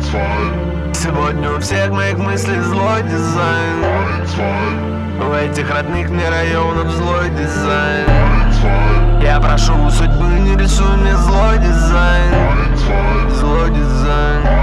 Сегодня у всех моих мыслей злой дизайн. У этих родных мне районов злой дизайн. Я прошу у судьбы, не рисуй мне злой дизайн. Злой дизайн.